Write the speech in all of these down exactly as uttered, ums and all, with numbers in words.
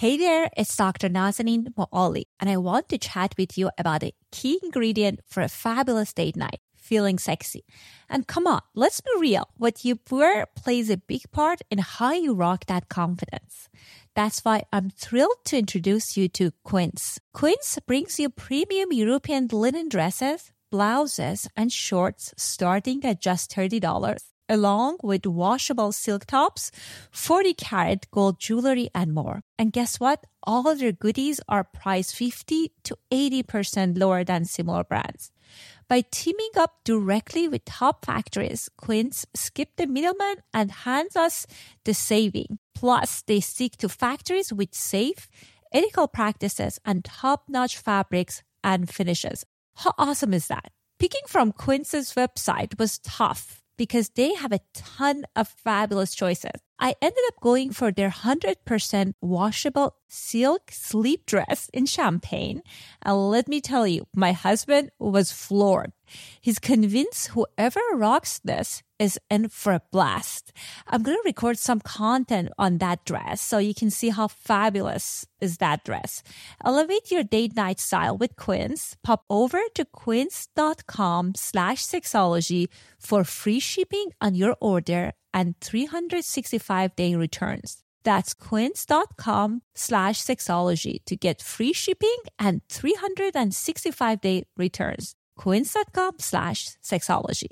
Hey there, it's Doctor Nazanin Moali, and I want to chat with you about a key ingredient for a fabulous date night, feeling sexy. And come on, let's be real. What you wear plays a big part in how you rock that confidence. That's why I'm thrilled to introduce you to Quince. Quince brings you premium European linen dresses, blouses, and shorts starting at just thirty dollars, along with washable silk tops, forty karat gold jewelry, and more. And guess what? All of their goodies are priced fifty to eighty percent lower than similar brands. By teaming up directly with top factories, Quince skipped the middleman and hands us the saving. Plus, they stick to factories with safe, ethical practices and top-notch fabrics and finishes. How awesome is that? Picking from Quince's website was tough because they have a ton of fabulous choices. I ended up going for their one hundred percent washable silk sleep dress in champagne. And let me tell you, my husband was floored. He's convinced whoever rocks this is in for a blast. I'm going to record some content on that dress so you can see how fabulous is that dress. Elevate your date night style with Quince. Pop over to quince.com slash sexology for free shipping on your order and three hundred sixty-five day returns. That's quince.com slash sexology to get free shipping and three hundred sixty-five day returns. Quince.com slash sexology.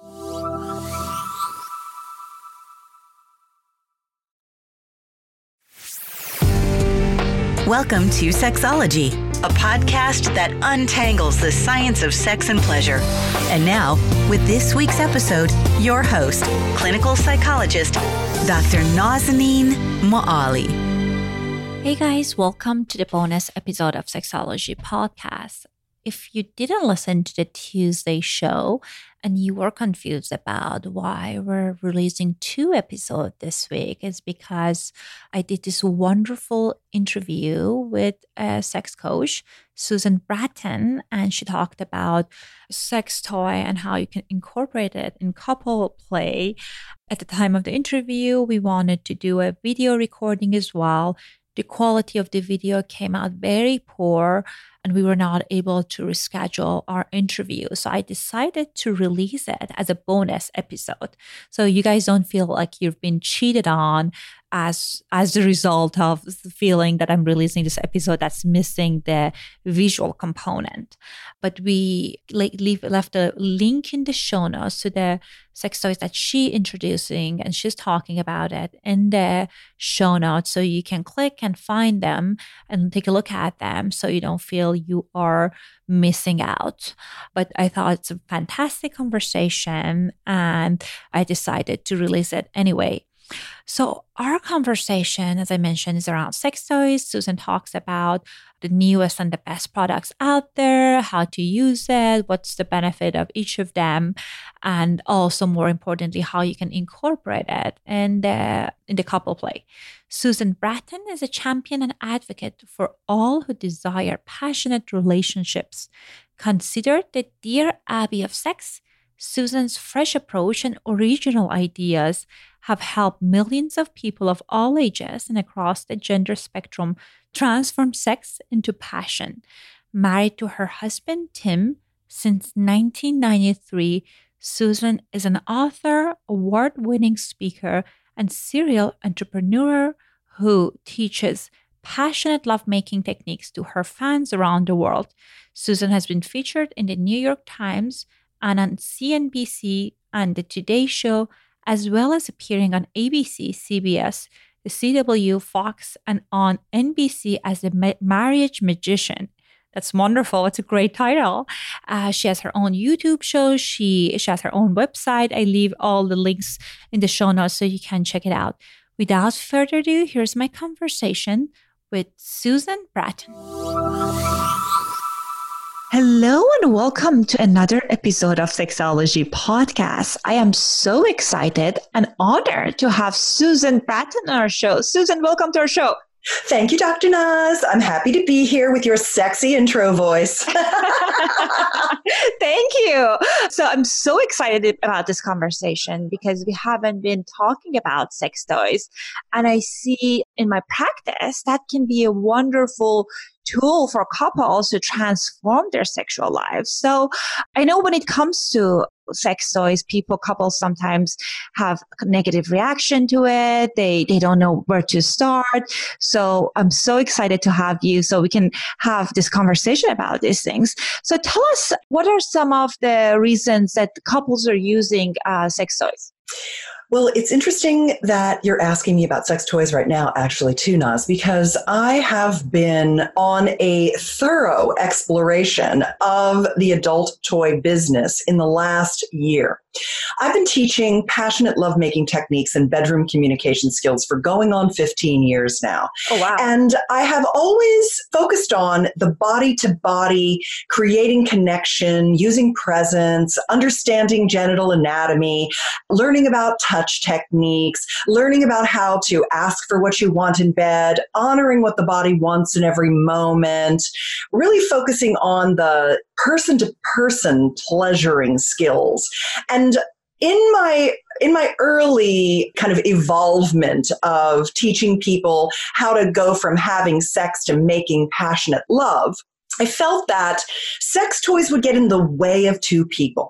Welcome to Sexology, a podcast that untangles the science of sex and pleasure. And now, with this week's episode, your host, clinical psychologist, Doctor Nazanin Moali. Hey guys, welcome to the bonus episode of Sexology Podcast. If you didn't listen to the Tuesday show and you were confused about why we're releasing two episodes this week, it's because I did this wonderful interview with a sex coach, Susan Bratton, and she talked about sex toy and how you can incorporate it in couple play. At the time of the interview, we wanted to do a video recording as well. The quality of the video came out very poor, and we were not able to reschedule our interview. So I decided to release it as a bonus episode. So you guys don't feel like you've been cheated on as, as a result of the feeling that I'm releasing this episode that's missing the visual component. But we leave, left a link in the show notes to the sex toys that she's introducing, and she's talking about it in the show notes. So you can click and find them and take a look at them so you don't feel you are missing out. But I thought it's a fantastic conversation and I decided to release it anyway. So our conversation, as I mentioned, is around sex toys. Susan talks about the newest and the best products out there, how to use it, what's the benefit of each of them, and also, more importantly, how you can incorporate it in the, in the couple play. Susan Bratton is a champion and advocate for all who desire passionate relationships. Considered the Dear Abby of sex, Susan's fresh approach and original ideas have helped millions of people of all ages and across the gender spectrum transform sex into passion. Married to her husband, Tim, since nineteen ninety-three, Susan is an author, award-winning speaker, and serial entrepreneur who teaches passionate lovemaking techniques to her fans around the world. Susan has been featured in the New York Times and on C N B C and the Today Show, as well as appearing on A B C, C B S, the C W, Fox, and on N B C as a ma- marriage magician. That's wonderful. It's a great title. Uh, she has her own YouTube show. She, she has her own website. I leave all the links in the show notes so you can check it out. Without further ado, here's my conversation with Susan Bratton. Hello and welcome to another episode of Sexology Podcast. I am so excited and honored to have Susan Bratton on our show. Susan, welcome to our show. Thank you, Doctor Naz. I'm happy to be here with your sexy intro voice. Thank you. So I'm so excited about this conversation because we haven't been talking about sex toys. And I see in my practice that can be a wonderful tool for couples to transform their sexual lives. So I know when it comes to sex toys, people, couples sometimes have a negative reaction to it. They, they don't know where to start. So I'm so excited to have you so we can have this conversation about these things. So tell us, what are some of the reasons that couples are using uh, sex toys? Well, it's interesting that you're asking me about sex toys right now, actually, too, Naz, because I have been on a thorough exploration of the adult toy business in the last year. I've been teaching passionate lovemaking techniques and bedroom communication skills for going on fifteen years now. Oh, wow. And I have always focused on the body-to-body, creating connection, using presence, understanding genital anatomy, learning about touch techniques, learning about how to ask for what you want in bed, honoring what the body wants in every moment, really focusing on the person-to-person pleasuring skills. And in my in my early kind of evolvement of teaching people how to go from having sex to making passionate love, I felt that sex toys would get in the way of two people.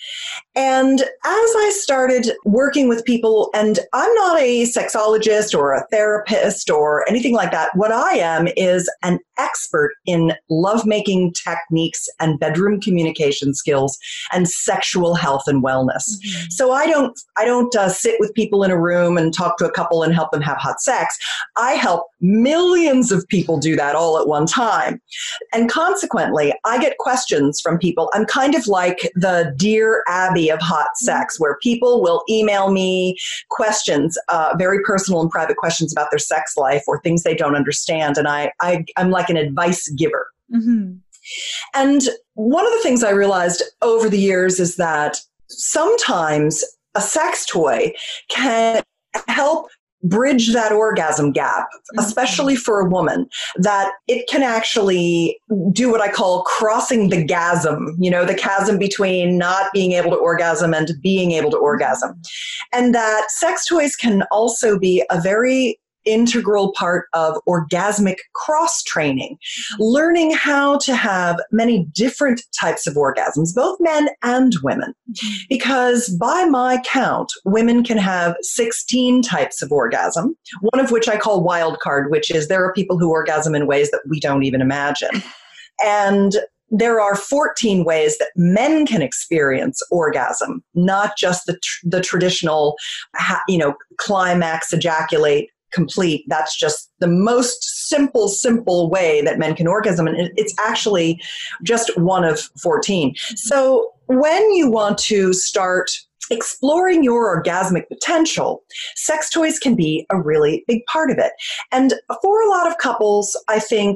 And as I started working with people, and I'm not a sexologist or a therapist or anything like that, what I am is an expert in lovemaking techniques and bedroom communication skills and sexual health and wellness. Mm-hmm. So I don't, I don't uh, sit with people in a room and talk to a couple and help them have hot sex. I help millions of people do that all at one time. And consequently, I get questions from people. I'm kind of like the Dear Abby of hot sex, where people will email me questions, uh, very personal and private questions about their sex life or things they don't understand. And I, I, I'm like an advice giver. Mm-hmm. And one of the things I realized over the years is that sometimes a sex toy can help bridge that orgasm gap, especially for a woman, that it can actually do what I call crossing the chasm, you know, the chasm between not being able to orgasm and being able to orgasm. And that sex toys can also be a very integral part of orgasmic cross-training, learning how to have many different types of orgasms, both men and women. Because by my count, women can have sixteen types of orgasm, one of which I call wild card, which is there are people who orgasm in ways that we don't even imagine. And there are fourteen ways that men can experience orgasm, not just the tr- the traditional, you know, climax, ejaculate, complete. That's just the most simple, simple way that men can orgasm. And it's actually just one of fourteen. So when you want to start exploring your orgasmic potential, sex toys can be a really big part of it. And for a lot of couples, I think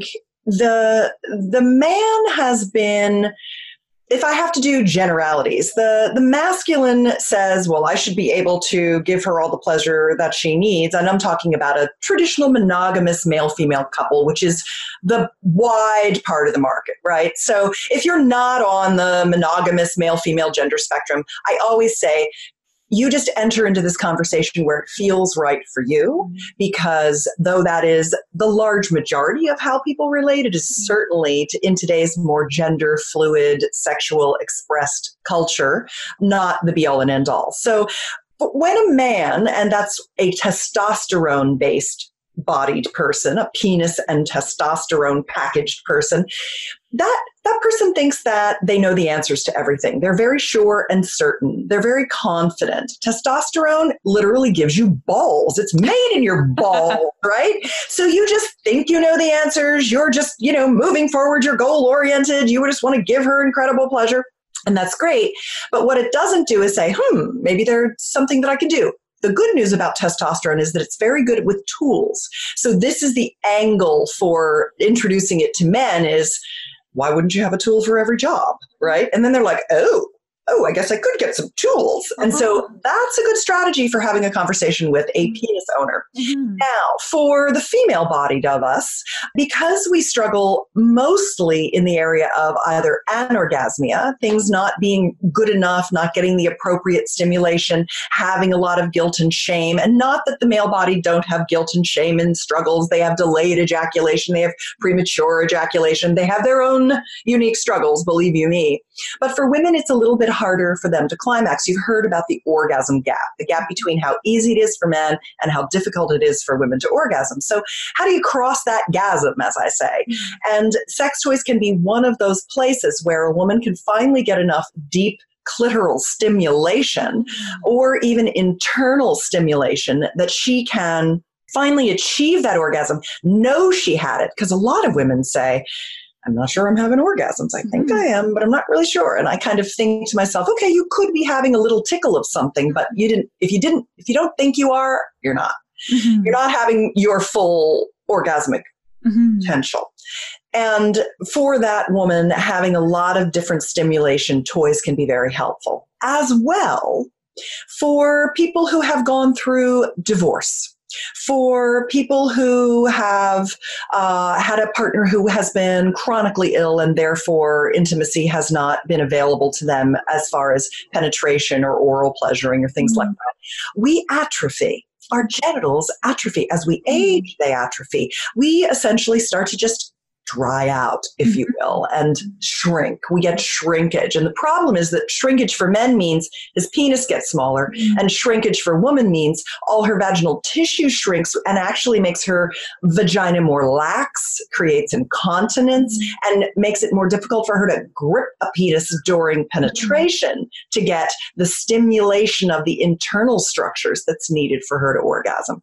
the the man has been, if I have to do generalities, the, the masculine says, well, I should be able to give her all the pleasure that she needs. And I'm talking about a traditional monogamous male-female couple, which is the wide part of the market, right? So if you're not on the monogamous male-female gender spectrum, I always say, you just enter into this conversation where it feels right for you, because though that is the large majority of how people relate, it is certainly to, in today's more gender fluid, sexual expressed culture, not the be all and end all. So but when a man, and that's a testosterone based bodied person, a penis and testosterone packaged person, that that person thinks that they know the answers to everything. They're very sure and certain. They're very confident. Testosterone literally gives you balls. It's made in your ball, right? So you just think you know the answers. You're just, you know, moving forward. You're goal oriented. You just want to give her incredible pleasure. And that's great. But what it doesn't do is say, hmm, maybe there's something that I can do. The good news about testosterone is that it's very good with tools. So this is the angle for introducing it to men is, why wouldn't you have a tool for every job, right? And then they're like, oh, oh, I guess I could get some tools. And so that's a good strategy for having a conversation with a penis owner. Mm-hmm. Now, for the female-bodied of us, because we struggle mostly in the area of either anorgasmia, things not being good enough, not getting the appropriate stimulation, having a lot of guilt and shame, and not that the male body don't have guilt and shame and struggles. They have delayed ejaculation. They have premature ejaculation. They have their own unique struggles, believe you me. But for women, it's a little bit harder for them to climax. You've heard about the orgasm gap, the gap between how easy it is for men and how difficult it is for women to orgasm. So how do you cross that chasm, as I say? And sex toys can be one of those places where a woman can finally get enough deep clitoral stimulation or even internal stimulation that she can finally achieve that orgasm, know she had it. Because a lot of women say, I'm not sure I'm having orgasms. I think I am, but I'm not really sure. And I kind of think to myself, okay, you could be having a little tickle of something, but you didn't, if you didn't, if you don't think you are, you're not. Mm-hmm. You're not having your full orgasmic mm-hmm. potential. And for that woman, having a lot of different stimulation toys can be very helpful. As well, for people who have gone through divorce, for people who have uh, had a partner who has been chronically ill and therefore intimacy has not been available to them as far as penetration or oral pleasuring or things mm-hmm. like that, we atrophy. Our genitals atrophy. As we age, they atrophy. We essentially start to just dry out, if you will, and shrink. We get shrinkage. And the problem is that shrinkage for men means his penis gets smaller, and shrinkage for women means all her vaginal tissue shrinks and actually makes her vagina more lax, creates incontinence, and makes it more difficult for her to grip a penis during penetration to get the stimulation of the internal structures that's needed for her to orgasm.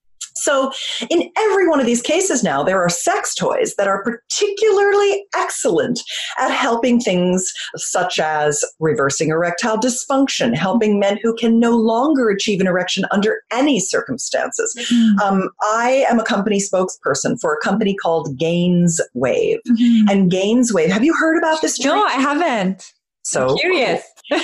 So in every one of these cases now, there are sex toys that are particularly excellent at helping things such as reversing erectile dysfunction, helping men who can no longer achieve an erection under any circumstances. Mm-hmm. Um, I am a company spokesperson for a company called Gainswave. Mm-hmm. And Gainswave, have you heard about this drink? No, I haven't. So I'm curious.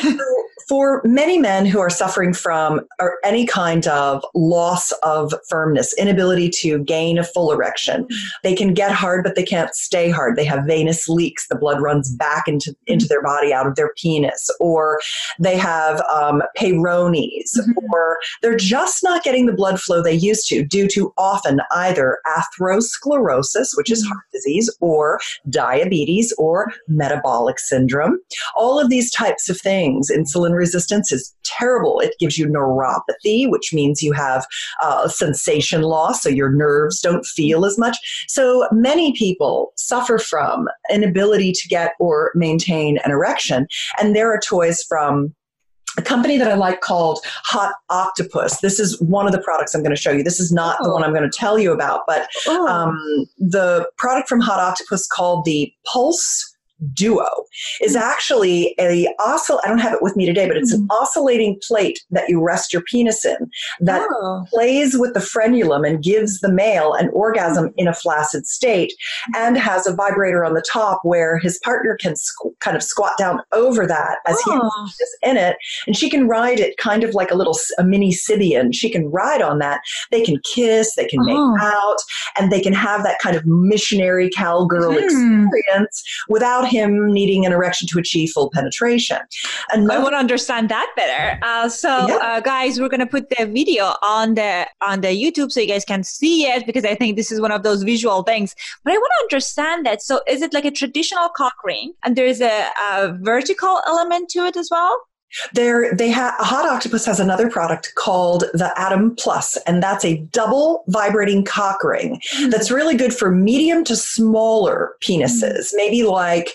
For many men who are suffering from or any kind of loss of firmness, inability to gain a full erection, they can get hard, but they can't stay hard. They have venous leaks. The blood runs back into, into their body out of their penis, or they have um, Peyronie's, mm-hmm. or they're just not getting the blood flow they used to due to often either atherosclerosis, which is heart disease, or diabetes, or metabolic syndrome. All of these types of things, insulin resistance is terrible. It gives you neuropathy, which means you have uh, sensation loss, so your nerves don't feel as much. So many people suffer from inability to get or maintain an erection. And there are toys from a company that I like called Hot Octopuss. This is one of the products I'm going to show you. This is not oh. the one I'm going to tell you about, but oh. um, the product from Hot Octopuss called the Pulse Duo is actually a oscill. I don't have it with me today, but it's an oscillating plate that you rest your penis in that oh. plays with the frenulum and gives the male an orgasm in a flaccid state, and has a vibrator on the top where his partner can squ- kind of squat down over that as oh. he is in it, and she can ride it kind of like a little a mini Sibian. She can ride on that. They can kiss, they can oh. make out, and they can have that kind of missionary cowgirl mm. experience without him needing an erection to achieve full penetration. Another- I want to understand that better. Uh, so, yeah. uh, guys, we're going to put the video on the on the YouTube so you guys can see it, because I think this is one of those visual things. But I want to understand that. So, is it like a traditional cock ring, and there's a, a vertical element to it as well? There, they have Hot Octopuss has another product called the Atom Plus, and that's a double vibrating cock ring mm-hmm. that's really good for medium to smaller penises, mm-hmm. maybe like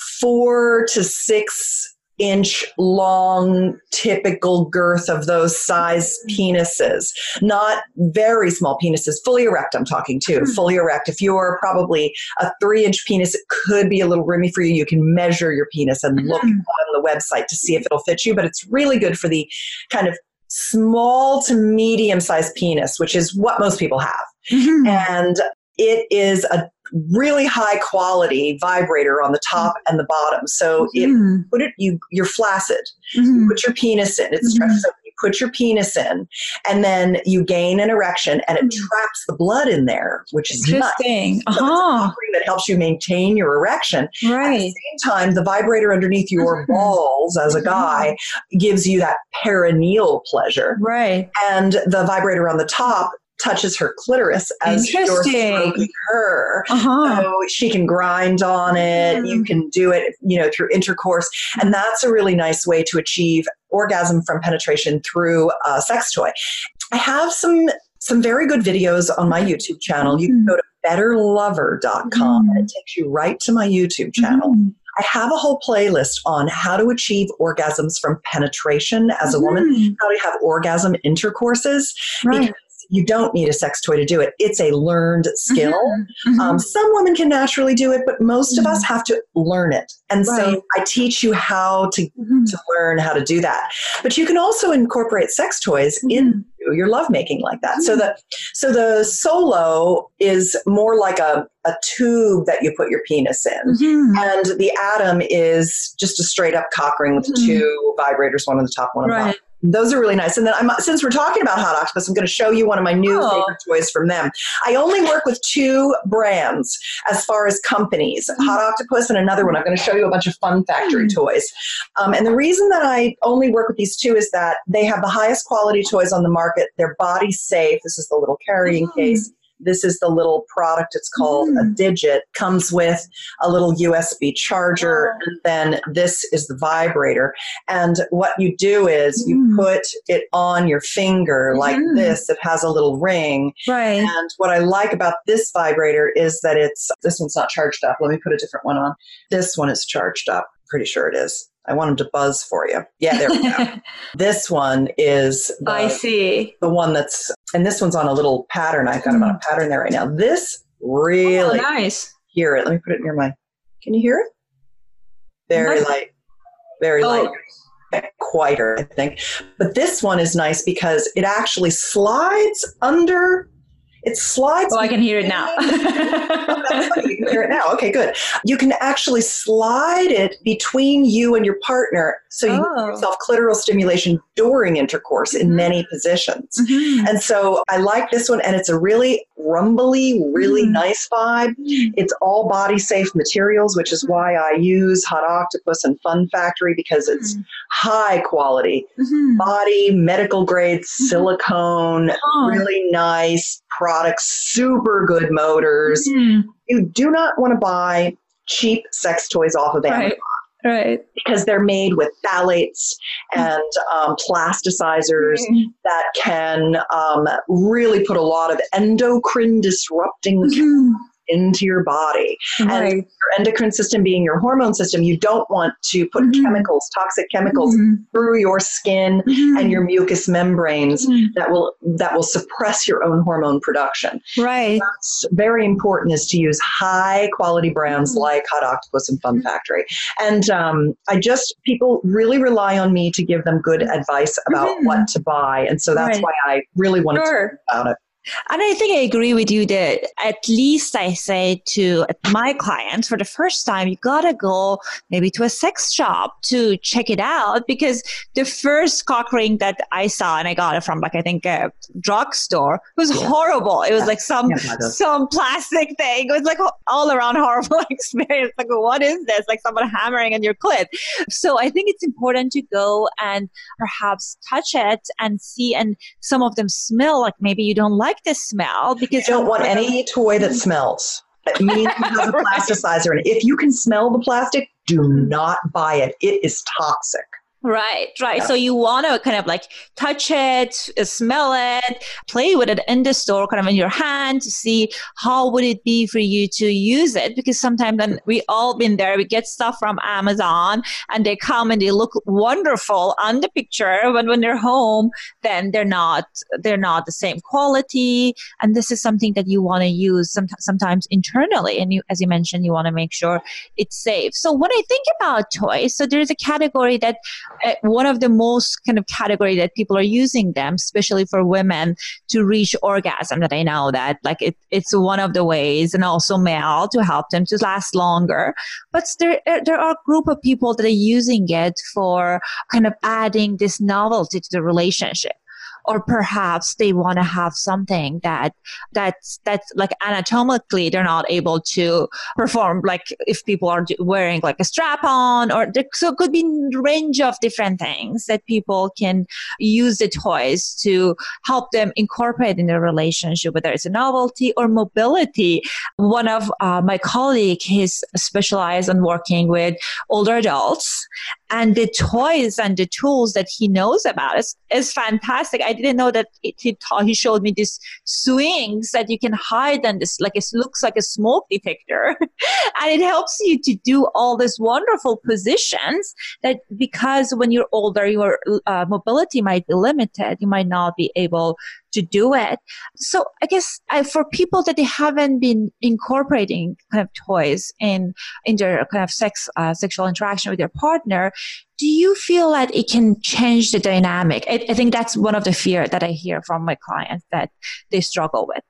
four to six inch long, typical girth of those size penises, not very small penises, fully erect. I'm talking too, mm-hmm. fully erect. If you're probably a three inch penis, it could be a little roomy for you. You can measure your penis and look mm-hmm. on the website to see if it'll fit you, but it's really good for the kind of small to medium sized penis, which is what most people have. Mm-hmm. And it is a really high quality vibrator on the top and the bottom. So mm-hmm. it put it you you're flaccid. Mm-hmm. You put your penis in. It's mm-hmm. stretched. So you put your penis in, and then you gain an erection, and it Mm. traps the blood in there, which is nice. Interesting. So it's a Uh-huh. covering that helps you maintain your erection. At the Right. same time, the vibrator underneath your Mhm. balls as a guy gives you that perineal pleasure. Right. And the vibrator on the top touches her clitoris as you're Interesting. stroking her. Uh-huh. So she can grind on it. You Mm. can do it, you know, through intercourse. And that's a really nice way to achieve orgasm from penetration through a sex toy. I have some some very good videos on my YouTube channel. You can go to better lover dot com and it takes you right to my YouTube channel. Mhm. I have a whole playlist on how to achieve orgasms from penetration as a woman, Mhm. how to have orgasm intercourses, Right. because you don't need a sex toy to do it. It's a learned skill. Mhm. Um, some women can naturally do it, but most of us have to learn it. And Right. so I teach you how to, Mhm. to learn how to do that. But you can also incorporate sex toys Mhm. into your lovemaking like that. So the so the Solo is more like a, a tube that you put your penis in. Mhm. And the Atom is just a straight up cock ring with Mhm. two vibrators, one on the top, one on the Right. bottom. Those are really nice. And then I'm, since we're talking about Hot Octopuss, I'm going to show you one of my new Oh. favorite toys from them. I only work with two brands as far as companies, Mm-hmm. Hot Octopuss and another one. I'm going to show you a bunch of Fun Factory Mm. toys. Um, and the reason that I only work with these two is that they have the highest quality toys on the market. They're body safe. This is the little carrying Mm. case. This is the little product. It's called a Mm. Digit. Comes with a little U S B charger. Oh. And then this is the vibrator. And what you do is you Mm. put it on your finger like Mhm. this. It has a little ring. Right. And what I like about this vibrator is that it's, this one's not charged up. Let me put a different one on. This one is charged up. Pretty sure it is. I want them to buzz for you. Yeah, there we go. This one is the, I see. the one that's, and this one's on a little pattern. I've got them on a pattern there right now. This really, Oh, nice. hear it. Let me put it near my, can you hear it? Very Nice. light, very Oh. light. Quieter, I think. But this one is nice because it actually slides under, it slides. Oh, I can hear it now. You can hear it now. Okay, good. You can actually slide it between you and your partner so you Oh. give yourself clitoral stimulation during intercourse in Mhm. many positions. Mhm. And so I like this one, and it's a really rumbly, really Mm. nice vibe. It's all body safe materials, which is why I use Hot Octopuss and Fun Factory, because it's Mm. high quality, Mhm. body, medical grade silicone, Oh. really nice products, super good motors. Mhm. You do not want to buy cheap sex toys off of Amazon. Right. Right. Because they're made with phthalates and um, plasticizers Mhm. that can um, really put a lot of endocrine disrupting Mhm. into your body. And Right. your endocrine system being your hormone system, you don't want to put Mhm. chemicals, toxic chemicals Mhm. through your skin Mhm. and your mucous membranes Mhm. that will that will suppress your own hormone production. Right. What's very important is to use high quality brands like Hot Octopuss and Fun Factory. And um, I just, people really rely on me to give them good advice about Mhm. what to buy. And so that's Right. why I really wanted to Sure. talk about it. And I think I agree with you that at least I say to my clients for the first time, you gotta go maybe to a sex shop to check it out, because the first cock ring that I saw, and I got it from like, I think a drugstore, was Yeah. horrible. It was Yeah. like some, Yeah, I know. some plastic thing. It was like all around horrible experience. Like, what is this? Like someone hammering on your clit. So I think it's important to go and perhaps touch it and see, and some of them smell like maybe you don't like the smell, because You don't want any toy that smells. It means it has a Right. plasticizer in it. If you can smell the plastic, do not buy it. It is toxic. Right, right. Yeah. So you want to kind of like touch it, uh, smell it, play with it in the store, kind of in your hand to see how would it be for you to use it. Because sometimes then we all been there, we get stuff from Amazon and they come and they look wonderful on the picture, but when they're home, then they're not, they're not the same quality. And this is something that you want to use some, sometimes internally. And you, as you mentioned, you want to make sure it's safe. So when I think about toys, so there's a category that uh, one of the most kind of category that people are using them, especially for women, to reach orgasm. That I know that like it, it's one of the ways, and also male to help them to last longer. But there, there are a group of people that are using it for kind of adding this novelty to the relationship. Or perhaps they want to have something that that's that's like anatomically they're not able to perform, like if people are wearing like a strap on, or there, so it could be a range of different things that people can use the toys to help them incorporate in their relationship, whether it's a novelty or mobility. One of uh, my colleagues, he's specialized in working with older adults, and the toys and the tools that he knows about is, is fantastic. I didn't know that it, he, taught, he showed me these swings that you can hide and this, like it looks like a smoke detector. And it helps you to do all these wonderful positions that, because when you're older, your uh, mobility might be limited. You might not be able to do it. So I guess I, for people that they haven't been incorporating kind of toys in, in their kind of sex, uh, sexual interaction with their partner, do you feel that it can change the dynamic? I, I think that's one of the fear that I hear from my clients that they struggle with.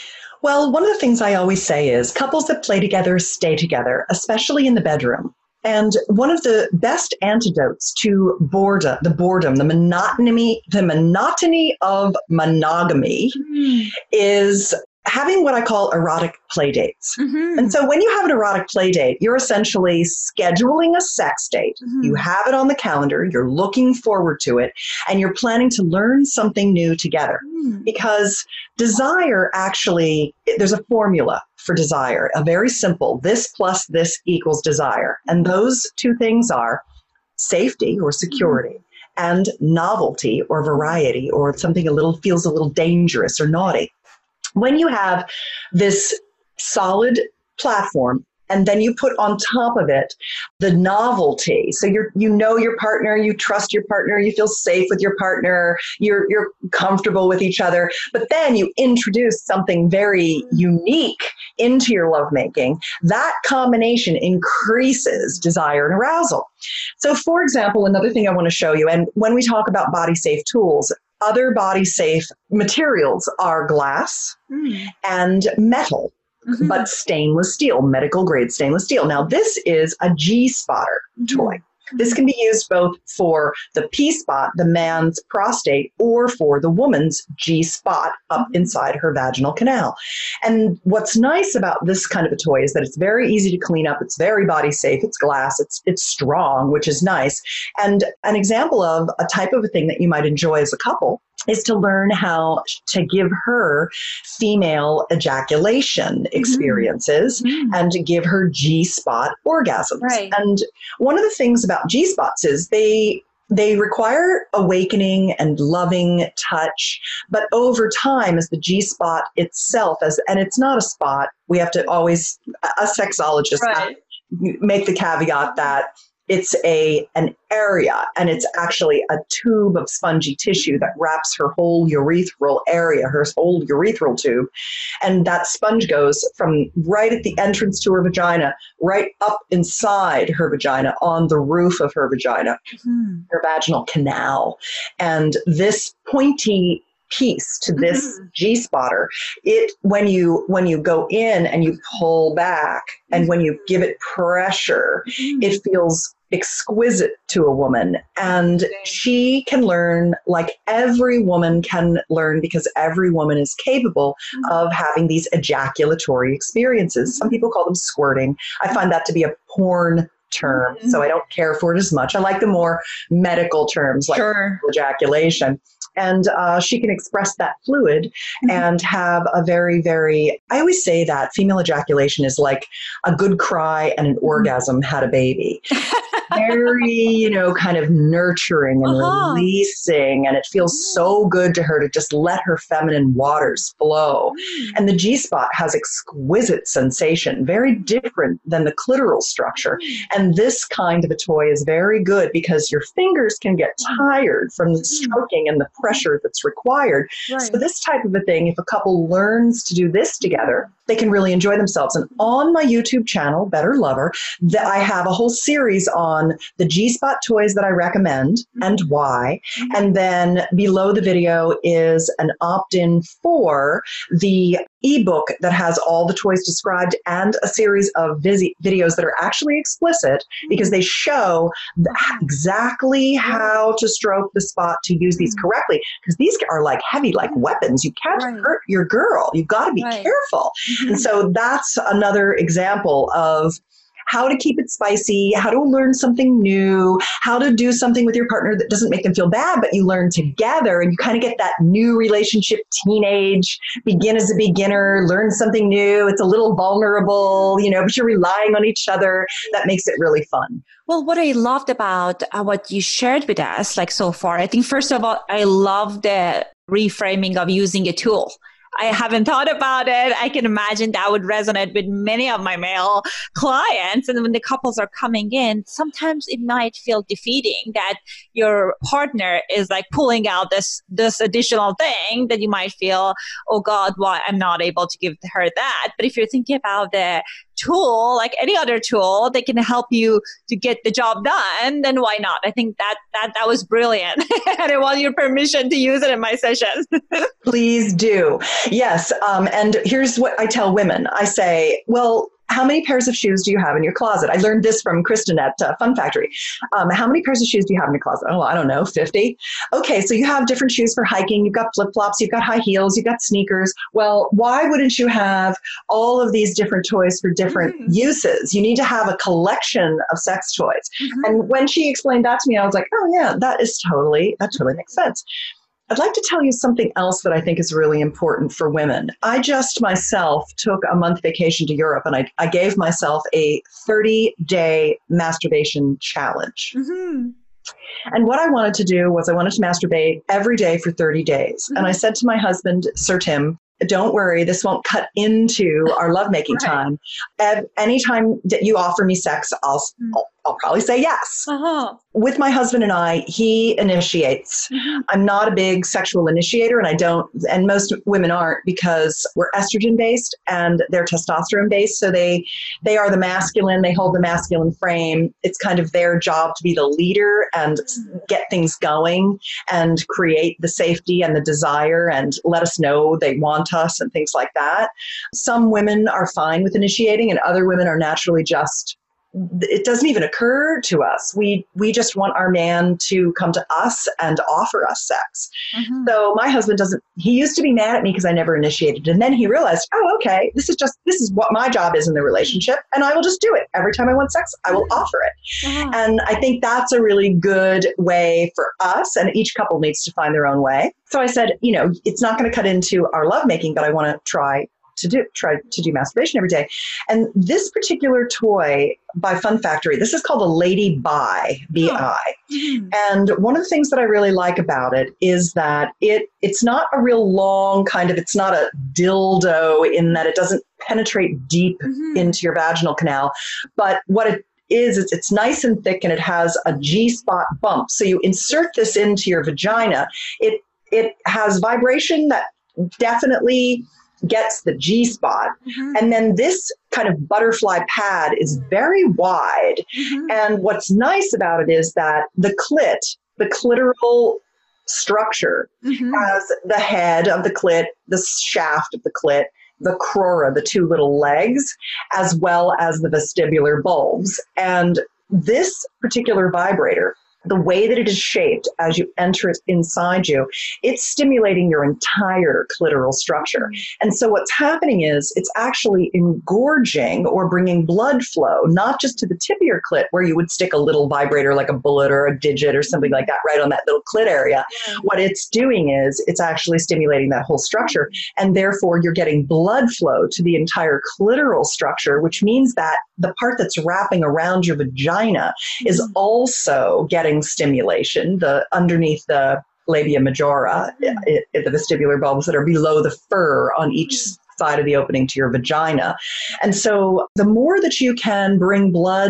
Well, one of the things I always say is couples that play together stay together, especially in the bedroom. And one of the best antidotes to boredom, the boredom, the monotony, the monotony of monogamy mm-hmm. is having what I call erotic play dates. Mm-hmm. And so when you have an erotic play date, you're essentially scheduling a sex date. Mm-hmm. You have it on the calendar, you're looking forward to it, and you're planning to learn something new together. Mm-hmm. Because desire actually, there's a formula for desire, a very simple, this plus this equals desire. And those two things are safety or security mm-hmm. and novelty or variety, or something a little feels a little dangerous or naughty. When you have this solid platform, and then you put on top of it the novelty. So you're, you know your partner, you trust your partner, you feel safe with your partner, you're, you're comfortable with each other. But then you introduce something very unique into your lovemaking. That combination increases desire and arousal. So for example, another thing I want to show you, and when we talk about body safe tools, other body safe materials are glass mm. and metal. Mm-hmm. But stainless steel, medical grade stainless steel. Now, this is a G-spotter mm-hmm. toy. This can be used both for the P-spot, the man's prostate, or for the woman's G-spot up inside her vaginal canal. And what's nice about this kind of a toy is that it's very easy to clean up. It's very body safe. It's glass. It's it's strong, which is nice. And an example of a type of a thing that you might enjoy as a couple is to learn how to give her female ejaculation experiences mm-hmm. and to give her G-spot orgasms. Right. And one of the things about G-spots is they they require awakening and loving touch, but over time, as the G-spot itself, as and it's not a spot, we have to always, a sexologist, right. make the caveat that it's a an area, and it's actually a tube of spongy tissue that wraps her whole urethral area, her whole urethral tube. And that sponge goes from right at the entrance to her vagina, right up inside her vagina, on the roof of her vagina, mm-hmm. her vaginal canal. And this pointy piece to this mm-hmm. G-spotter, it when you when you go in and you pull back and when you give it pressure, mm-hmm. it feels exquisite to a woman. And she can learn like every woman can learn, because every woman is capable mm-hmm. of having these ejaculatory experiences. Some people call them squirting. I find that to be a porn term, mm-hmm. so I don't care for it as much. I like the more medical terms like sure. ejaculation. And uh, she can express that fluid mm-hmm. and have a very, very, I always say that female ejaculation is like a good cry and an mm-hmm. orgasm had a baby. Very, you know, kind of nurturing and uh-huh. releasing. And it feels so good to her to just let her feminine waters flow. Mm-hmm. And the G-spot has exquisite sensation, very different than the clitoral structure. Mm-hmm. And this kind of a toy is very good because your fingers can get tired from the stroking and the pressure that's required. Right. So this type of a thing, if a couple learns to do this together, they can really enjoy themselves. And on my YouTube channel, Better Lover, that I have a whole series on the G-spot toys that I recommend and why. Mm-hmm. And then below the video is an opt-in for the ebook that has all the toys described and a series of visi- videos that are actually explicit because they show th- exactly how to stroke the spot to use these correctly, because these are like heavy, like weapons. You can't Right. hurt your girl. You've got to be Right. careful. And so that's another example of how to keep it spicy, how to learn something new, how to do something with your partner that doesn't make them feel bad, but you learn together and you kind of get that new relationship, teenage, begin as a beginner, learn something new. It's a little vulnerable, you know, but you're relying on each other. That makes it really fun. Well, what I loved about uh, what you shared with us, like so far, I think first of all, I love the reframing of using a tool. I haven't thought about it. I can imagine that would resonate with many of my male clients. And when the couples are coming in, sometimes it might feel defeating that your partner is like pulling out this, this additional thing that you might feel, oh God, why I'm not able to give her that. But if you're thinking about the tool, like any other tool, they can help you to get the job done, then why not? I think that that that was brilliant. And I want your permission to use it in my sessions. Please do. Yes. Um, and here's what I tell women. I say, well, how many pairs of shoes do you have in your closet? I learned this from Kristen at uh, Fun Factory. Um, how many pairs of shoes do you have in your closet? Oh, I don't know, fifty. Okay, so you have different shoes for hiking. You've got flip-flops, you've got high heels, you've got sneakers. Well, why wouldn't you have all of these different toys for different mm-hmm. uses? You need to have a collection of sex toys. Mm-hmm. And when she explained that to me, I was like, oh yeah, that is totally, that totally makes sense. I'd like to tell you something else that I think is really important for women. I just myself took a month vacation to Europe and I, I gave myself a thirty-day masturbation challenge. Mm-hmm. And what I wanted to do was I wanted to masturbate every day for thirty days. Mm-hmm. And I said to my husband, Sir Tim, don't worry, this won't cut into our lovemaking right. time. And anytime that you offer me sex, I'll, mm-hmm. I'll, I'll probably say yes. Uh-huh. With my husband and I, he initiates. Mm-hmm. I'm not a big sexual initiator, and I don't, and most women aren't because we're estrogen based and they're testosterone based. So they, they are the masculine, they hold the masculine frame. It's kind of their job to be the leader and mm-hmm. get things going and create the safety and the desire and let us know they want us and things like that. Some women are fine with initiating and other women are naturally just, it doesn't even occur to us. We we just want our man to come to us and offer us sex. Mm-hmm. So my husband doesn't, he used to be mad at me because I never initiated. And then he realized, oh, okay, this is just, this is what my job is in the relationship. And I will just do it. Every time I want sex, I will offer it. Mm-hmm. And I think that's a really good way for us. And each couple needs to find their own way. So I said, you know, it's not going to cut into our lovemaking, but I want to try to do try to do masturbation every day. And this particular toy by Fun Factory, this is called a Lady Bi, B I. Mm-hmm. And one of the things that I really like about it is that it it's not a real long kind of, it's not a dildo in that it doesn't penetrate deep mm-hmm. into your vaginal canal. But what it is, it's, it's nice and thick and it has a G-spot bump. So you insert this into your vagina. It it has vibration that definitely gets the G-spot. Mm-hmm. And then this kind of butterfly pad is very wide. Mm-hmm. And what's nice about it is that the clit, the clitoral structure mm-hmm. has the head of the clit, the shaft of the clit, the crura, the two little legs, as well as the vestibular bulbs. And this particular vibrator, the way that it is shaped as you enter it inside you, it's stimulating your entire clitoral structure. And so what's happening is it's actually engorging or bringing blood flow, not just to the tip of your clit where you would stick a little vibrator like a bullet or a digit or something like that right on that little clit area. What it's doing is it's actually stimulating that whole structure. And therefore you're getting blood flow to the entire clitoral structure, which means that the part that's wrapping around your vagina is also getting stimulation, the underneath the labia majora, mm. it, it, the vestibular bulbs that are below the fur on each mm. side of the opening to your vagina. And so the more that you can bring blood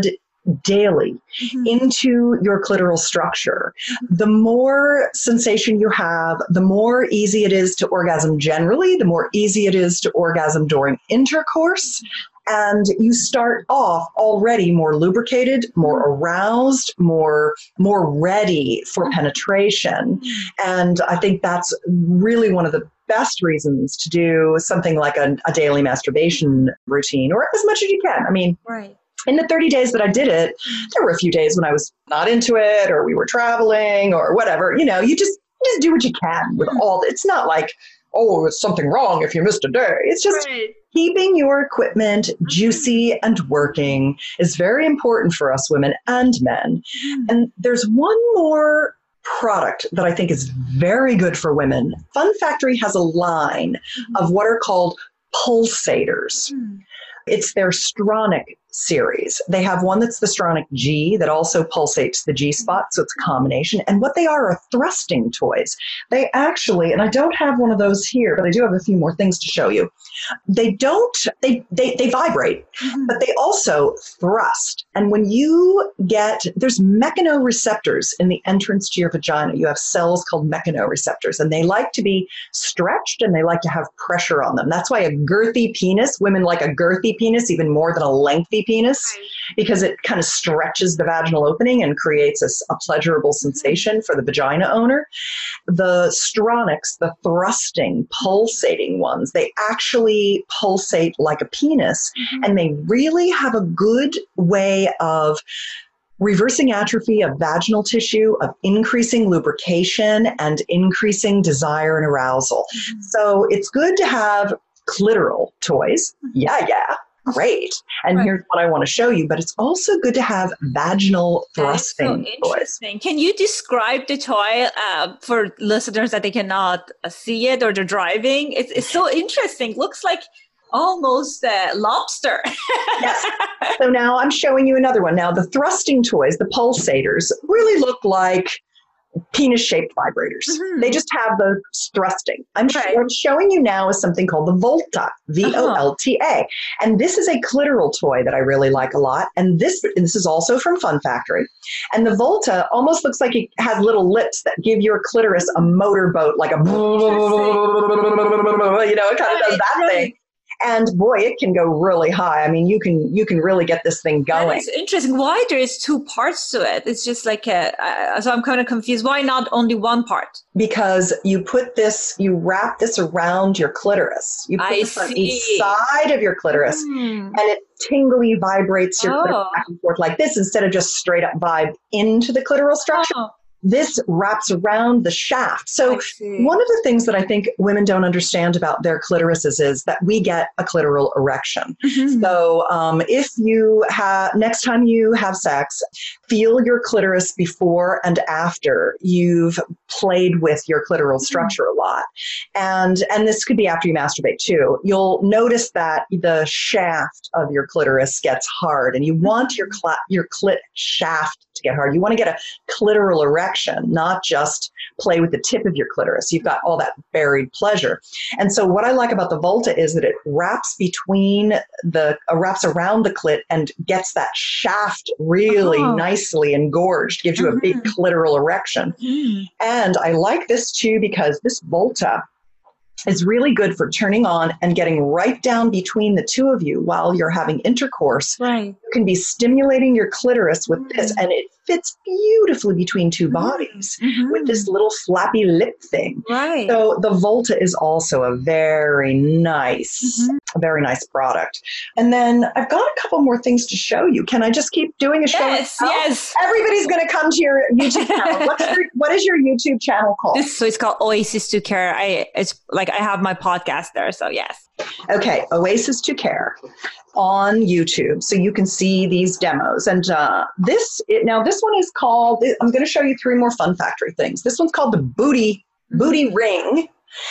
daily mm-hmm. into your clitoral structure, the more sensation you have, the more easy it is to orgasm generally, the more easy it is to orgasm during intercourse. And you start off already more lubricated, more aroused, more, more ready for penetration. And I think that's really one of the best reasons to do something like a, a daily masturbation routine, or as much as you can. I mean, right. In the thirty days that I did it, there were a few days when I was not into it, or we were traveling or whatever. You know, you just, just do what you can with all. It's not like, oh, it's something wrong if you missed a day. It's just right. keeping your equipment juicy and working is very important for us women and men. Mm. And there's one more product that I think is very good for women. Fun Factory has a line mm. of what are called pulsators. Mm. It's their Stronic series. They have one that's the Stronic G that also pulsates the G spot, so it's a combination. And what they are are thrusting toys. They actually, and I don't have one of those here, but I do have a few more things to show you. They don't, they they, they vibrate, mm-hmm. but they also thrust. And when you get, there's mechanoreceptors in the entrance to your vagina. You have cells called mechanoreceptors, and they like to be stretched and they like to have pressure on them. That's why a girthy penis, women like a girthy penis even more than a lengthy penis, because it kind of stretches the vaginal opening and creates a, a pleasurable sensation for the vagina owner. The Stronics, the thrusting, pulsating ones, they actually pulsate like a penis, mm-hmm. and they really have a good way of reversing atrophy of vaginal tissue, of increasing lubrication, and increasing desire and arousal. Mm-hmm. So it's good to have clitoral toys. Yeah, yeah. Great. And right. here's what I want to show you, but it's also good to have vaginal thrusting That's so interesting. Toys. Can you describe the toy uh, for listeners that they cannot uh, see it or they're driving? It's, it's so interesting. Looks like almost a lobster. Yes. So now I'm showing you another one. Now the thrusting toys, the pulsators, really look like penis-shaped vibrators. Mm-hmm. They just have the thrusting. I'm, right. sh- what I'm showing you now is something called the Volta, V O L T A. Uh-huh. And this is a clitoral toy that I really like a lot. And this, this is also from Fun Factory. And the Volta almost looks like it has little lips that give your clitoris a motorboat, like a, you know, it kind of does that right. thing. And boy, it can go really high. I mean, you can you can really get this thing going. It's interesting. Why there is two parts to it? It's just like a, uh, so I'm kind of confused. Why not only one part? Because you put this, you wrap this around your clitoris. You put I this see. on each side of your clitoris, mm. and it tingly vibrates your oh. clitoris back and forth like this instead of just straight up vibe into the clitoral structure. Oh. This wraps around the shaft. So one of the things that I think women don't understand about their clitorises is that we get a clitoral erection. Mm-hmm. So um, if you have, next time you have sex, feel your clitoris before and after you've played with your clitoral structure mm-hmm. a lot. And, and this could be after you masturbate too. You'll notice that the shaft of your clitoris gets hard, and you want your, cl- your clit shaft to get hard. You want to get a clitoral erection, not just play with the tip of your clitoris. You've got all that buried pleasure. And so what I like about the Volta is that it wraps between the, uh, wraps around the clit and gets that shaft really oh. nicely engorged, gives you mm-hmm. a big clitoral erection. Mm-hmm. And I like this too because this Volta is really good for turning on and getting right down between the two of you while you're having intercourse. Right. You can be stimulating your clitoris with mm-hmm. this, and it fits beautifully between two bodies mm-hmm. with this little flappy lip thing. Right. So the Volta is also a very nice, mm-hmm. a very nice product. And then I've got a couple more things to show you. Can I just keep doing a show? Yes, yes. Everybody's going to come to your YouTube channel. What's your, what is your YouTube channel called? This, so it's called Oasis to Care. I it's like I have my podcast there, so yes. Okay, Oasis to Care on YouTube, so you can see these demos. And uh, this, it, now this one is called, I'm going to show you three more Fun Factory things. This one's called the Booty, Booty Ring.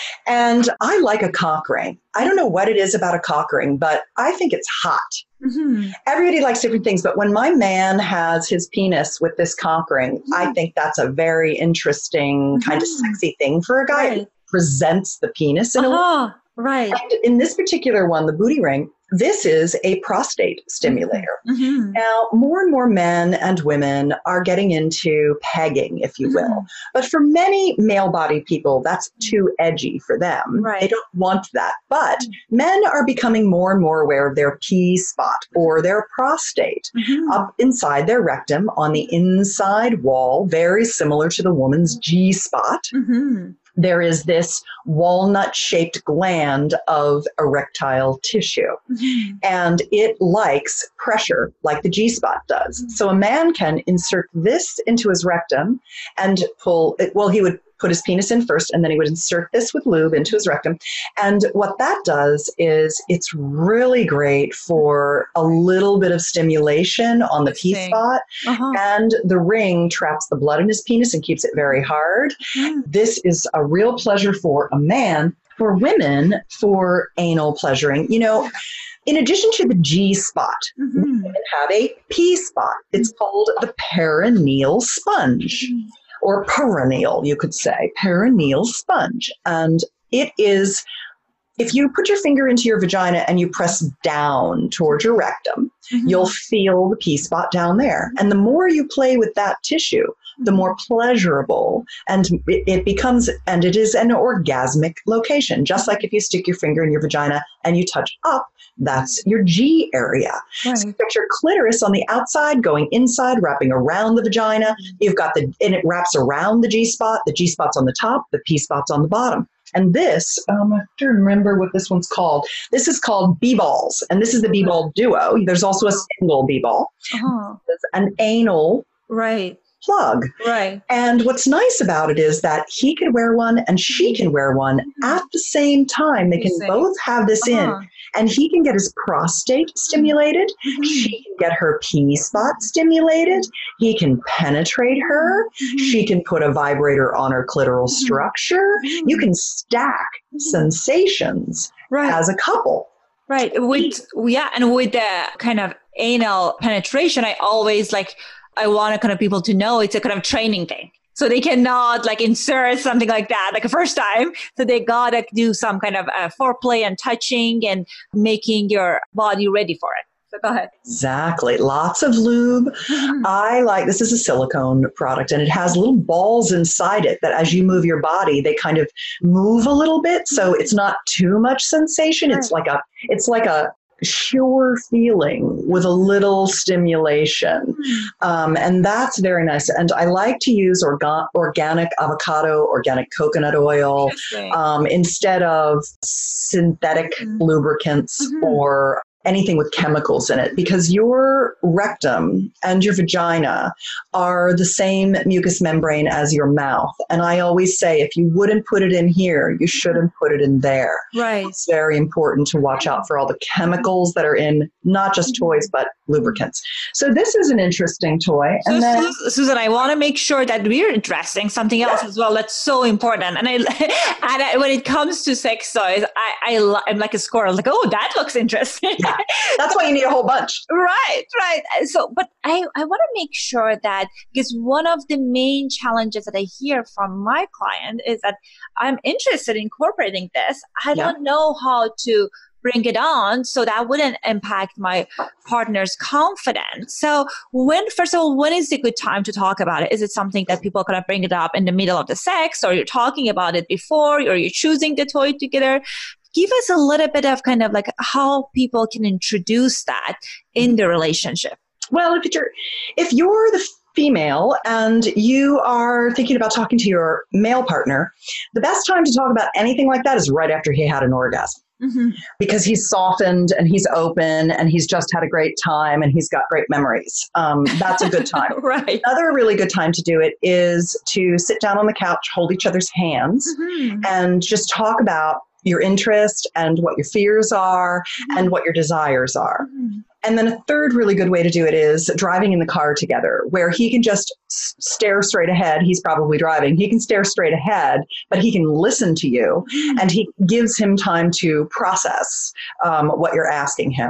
And I like a cock ring. I don't know what it is about a cock ring, but I think it's hot. Mm-hmm. Everybody likes different things, but when my man has his penis with this cock ring, mm-hmm. I think that's a very interesting mm-hmm. kind of sexy thing for a guy. Right. Presents the penis in uh-huh. a way. Right. And in this particular one, the booty ring, this is a prostate stimulator. Mm-hmm. Now, more and more men and women are getting into pegging, if you will. Mm-hmm. But for many male-bodied people, that's too edgy for them. Right. They don't want that. But mm-hmm. men are becoming more and more aware of their P spot or their prostate mm-hmm. up inside their rectum on the inside wall, very similar to the woman's G spot. Mm-hmm. There is this walnut-shaped gland of erectile tissue, mm-hmm. and it likes pressure like the G-spot does. Mm-hmm. So a man can insert this into his rectum and pull it. Well, he would put his penis in first, and then he would insert this with lube into his rectum. And what that does is it's really great for a little bit of stimulation on the P spot. Uh-huh. And the ring traps the blood in his penis and keeps it very hard. Mm. This is a real pleasure for a man. For women, for anal pleasuring, you know, in addition to the G spot, mm-hmm. women have a P spot. It's called the perineal sponge. Mm-hmm. Or perineal, you could say, perineal sponge. And it is, if you put your finger into your vagina and you press down towards your rectum, mm-hmm. you'll feel the P spot down there. And the more you play with that tissue, the more pleasurable and it, it becomes, and it is an orgasmic location. Just like if you stick your finger in your vagina and you touch up, that's your G area. Right. So picture clitoris on the outside, going inside, wrapping around the vagina. You've got the, and it wraps around the G spot. The G spot's on the top, the P spot's on the bottom. And this, um, I have to remember what this one's called. This is called B-balls, and this is the B-ball duo. There's also a single B-ball. Uh-huh. There's an anal right. plug. Right. And what's nice about it is that he can wear one and she can wear one mm-hmm. at the same time. They can both have this uh-huh. in. And he can get his prostate stimulated. Mm-hmm. She can get her P spot stimulated. He can penetrate her. Mm-hmm. She can put a vibrator on her clitoral mm-hmm. structure. Mm-hmm. You can stack mm-hmm. sensations right. as a couple. Right. With, yeah. And with the kind of anal penetration, I always like, I want kind of people to know it's a kind of training thing. So they cannot like insert something like that like a first time. So they gotta do some kind of uh, foreplay and touching and making your body ready for it. So go ahead. Exactly. Lots of lube. Mm-hmm. I like, this is a silicone product and it has little balls inside it that as you move your body, they kind of move a little bit. So it's not too much sensation. Right. It's like a, it's like a, sure feeling with a little stimulation. Um, and that's very nice. And I like to use orga- organic avocado, organic coconut oil um, instead of synthetic mm-hmm. lubricants mm-hmm. or anything with chemicals in it, because your rectum and your vagina are the same mucous membrane as your mouth. And I always say, if you wouldn't put it in here, you shouldn't put it in there. Right. It's very important to watch out for all the chemicals that are in not just toys, but lubricants. So this is an interesting toy. So and then, Susan, I want to make sure that we're addressing something else yeah. as well. That's so important. And I, and I, when it comes to sex toys, I, I, I'm like a squirrel. Like, oh, that looks interesting. Yeah. That's why you need a whole bunch. Right, right. So, but I, I want to make sure that, because one of the main challenges that I hear from my client is that I'm interested in incorporating this. I yeah. don't know how to bring it on so that wouldn't impact my partner's confidence. So when, first of all, when is the good time to talk about it? Is it something that people kind of bring it up in the middle of the sex, or you're talking about it before, or you're choosing the toy together? Give us a little bit of kind of like how people can introduce that in the relationship. Well, if you're, if you're the female and you are thinking about talking to your male partner, the best time to talk about anything like that is right after he had an orgasm. Mm-hmm. Because he's softened and he's open and he's just had a great time and he's got great memories. Um, that's a good time. Right. Another really good time to do it is to sit down on the couch, hold each other's hands, mm-hmm. and just talk about your interest and what your fears are mm-hmm. and what your desires are. Mm-hmm. And then a third really good way to do it is driving in the car together, where he can just s- stare straight ahead. He's probably driving. He can stare straight ahead, but he can listen to you, mm-hmm. and he gives him time to process um, what you're asking him.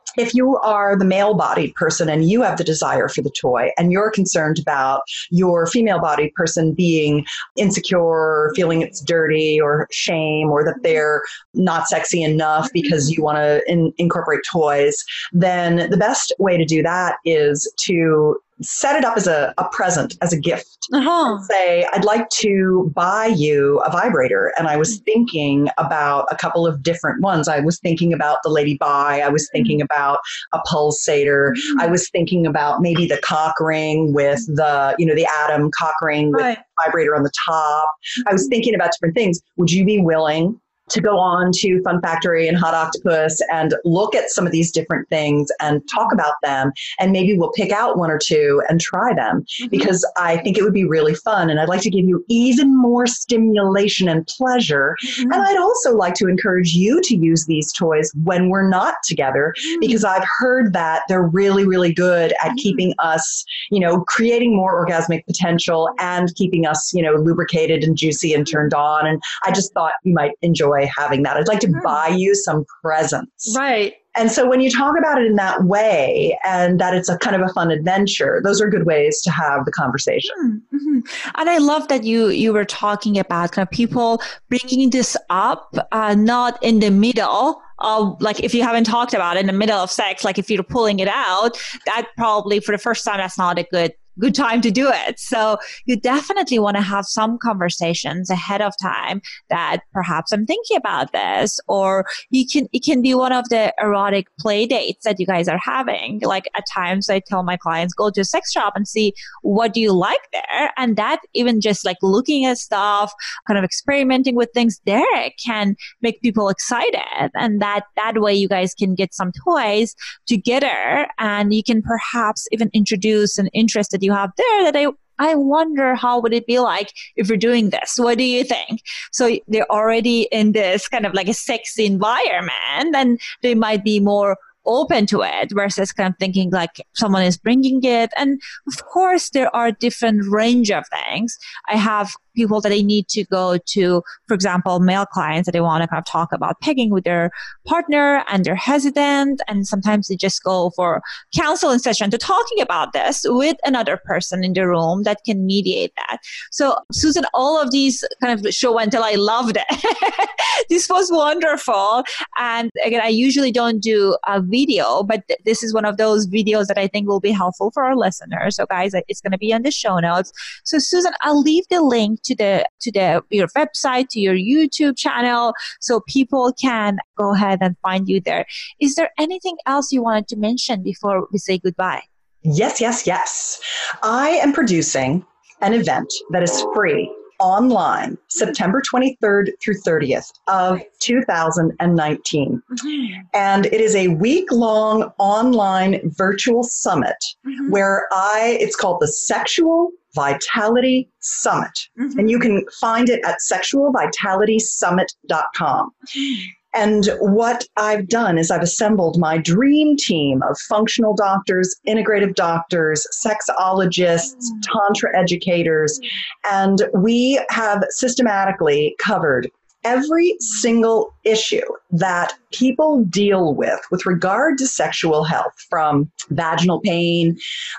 if you are the male-bodied person and you have the desire for the toy and you're concerned about your female-bodied person being insecure or feeling it's dirty or shame or that they're not sexy enough because you want to in- incorporate toys, then the best way to do that is to set it up as a, a present, as a gift. Uh-huh. Say, I'd like to buy you a vibrator. And I was thinking about a couple of different ones. I was thinking about the Lady Bi. I was thinking about a pulsator. Mm-hmm. I was thinking about maybe the cock ring with the, you know, the Atom cock ring with right. vibrator on the top. I was thinking about different things. Would you be willing to go on to Fun Factory and Hot Octopuss and look at some of these different things and talk about them? And maybe we'll pick out one or two and try them, mm-hmm. because I think it would be really fun. And I'd like to give you even more stimulation and pleasure. Mm-hmm. And I'd also like to encourage you to use these toys when we're not together, mm-hmm. because I've heard that they're really, really good at mm-hmm. keeping us, you know, creating more orgasmic potential and keeping us, you know, lubricated and juicy and turned on. And I just thought you might enjoy having that. I'd like to buy you some presents. Right. And so when you talk about it in that way and that it's a kind of a fun adventure, those are good ways to have the conversation. Mm-hmm. And I love that you you were talking about kind of people bringing this up, uh, not in the middle. Uh, like if you haven't talked about it in the middle of sex, like if you're pulling it out, that probably for the first time, that's not a good good time to do it. So you definitely want to have some conversations ahead of time that perhaps I'm thinking about this, or you can, it can be one of the erotic play dates that you guys are having. Like at times I tell my clients, go to a sex shop and see what do you like there. And that even just like looking at stuff, kind of experimenting with things there can make people excited. And that, that way you guys can get some toys together and you can perhaps even introduce an interest that you have there that I I wonder how would it be like if you're doing this? What do you think? So they're already in this kind of like a sexy environment and they might be more open to it versus kind of thinking like someone is bringing it. And of course, there are different range of things. I have people that I need to go to, for example, male clients that they want to kind of talk about pegging with their partner and they're hesitant. And sometimes they just go for counseling session to talking about this with another person in the room that can mediate that. So Susan, all of these kind of show until I loved it. This was wonderful. And again, I usually don't do a video, but th- this is one of those videos that I think will be helpful for our listeners. So guys, it's going to be on the show notes. So Susan, I'll leave the link to the to the your website, to your YouTube channel, so people can go ahead and find you there. Is there anything else you wanted to mention before we say goodbye? Yes, yes, yes. I am producing an event that is free online September twenty-third through thirtieth of two thousand nineteen. Mm-hmm. And it is a week-long online virtual summit mm-hmm. where I, it's called the Sexual Vitality Summit. Mm-hmm. And you can find it at sexual vitality summit dot com. Mm-hmm. And what I've done is I've assembled my dream team of functional doctors, integrative doctors, sexologists, mm-hmm. tantra educators, and we have systematically covered every single issue that people deal with with regard to sexual health, from vaginal pain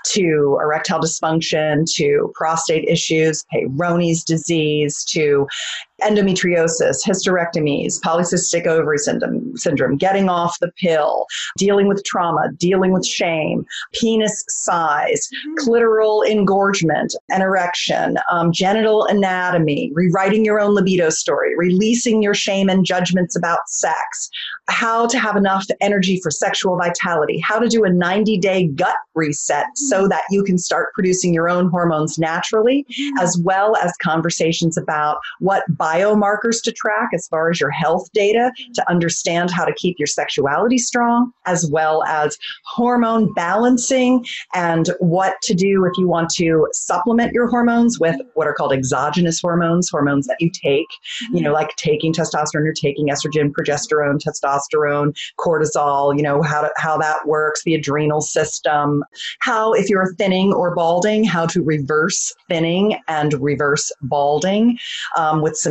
to erectile dysfunction to prostate issues, Peyronie's disease to endometriosis, hysterectomies, polycystic ovary syndrome, syndrome, getting off the pill, dealing with trauma, dealing with shame, penis size, mm-hmm. clitoral engorgement and erection, um, genital anatomy, rewriting your own libido story, releasing your shame and judgments about sex, how to have enough energy for sexual vitality, how to do a ninety-day gut reset mm-hmm. so that you can start producing your own hormones naturally, mm-hmm. as well as conversations about what biomarkers to track as far as your health data to understand how to keep your sexuality strong, as well as hormone balancing and what to do if you want to supplement your hormones with what are called exogenous hormones, hormones that you take, mm-hmm. you know, like taking testosterone or taking estrogen, progesterone, testosterone, cortisol, you know, how to, how that works, the adrenal system, how if you're thinning or balding, how to reverse thinning and reverse balding um, with some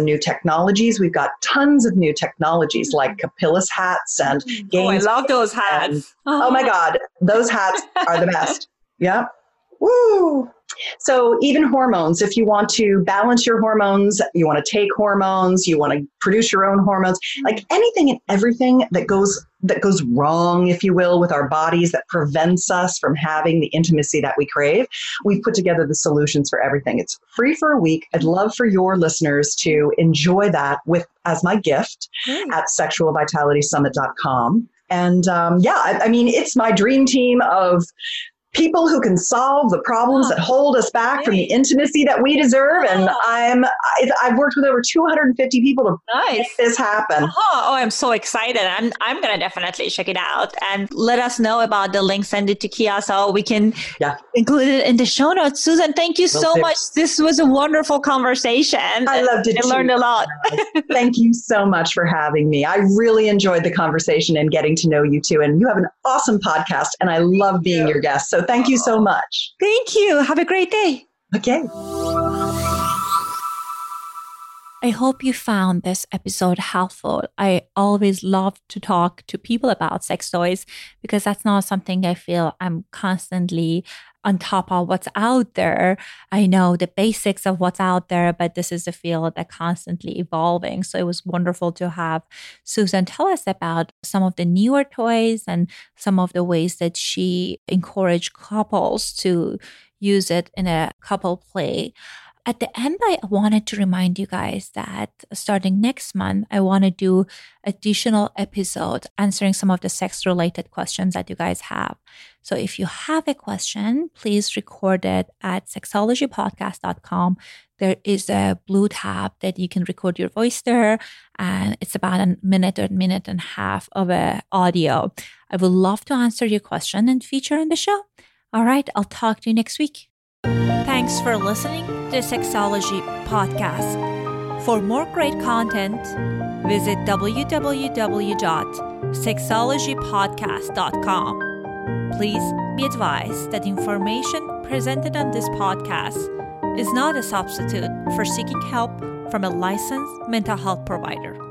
new technologies. We've got tons of new technologies like Capillus hats and Oh, I gains. love those hats. And, oh my God, those hats are the best. Yeah. Woo. So even hormones, if you want to balance your hormones, you want to take hormones, you want to produce your own hormones, like anything and everything that goes that goes wrong, if you will, with our bodies that prevents us from having the intimacy that we crave, we've put together the solutions for everything. It's free for a week. I'd love for your listeners to enjoy that with as my gift mm. at sexual vitality summit dot com. And um, yeah, I, I mean, it's my dream team of people who can solve the problems that hold us back from the intimacy that we deserve. And I'm, I've worked with over two hundred fifty people to nice. make this happen. Oh, oh, I'm so excited. I'm, I'm going to definitely check it out and let us know about the link. Send it to Kia so we can yeah. include it in the show notes. Susan, thank you so much. This was a wonderful conversation. I loved it. I too. learned a lot. Thank you so much for having me. I really enjoyed the conversation and getting to know you too. And you have an awesome podcast and I love being your guest. So thank you so much. Thank you. Have a great day. Okay. I hope you found this episode helpful. I always love to talk to people about sex toys because that's not something I feel I'm constantly on top of what's out there. I know the basics of what's out there, but this is a field that's constantly evolving. So it was wonderful to have Susan tell us about some of the newer toys and some of the ways that she encouraged couples to use it in a couple play. At the end, I wanted to remind you guys that starting next month, I want to do additional episodes answering some of the sex-related questions that you guys have. So if you have a question, please record it at sexology podcast dot com. There is a blue tab that you can record your voice there, and it's about a minute or a minute and a half of a audio. I would love to answer your question and feature in the show. All right, I'll talk to you next week. Thanks for listening to the Sexology Podcast. For more great content, visit w w w dot sexology podcast dot com. Please be advised that information presented on this podcast is not a substitute for seeking help from a licensed mental health provider.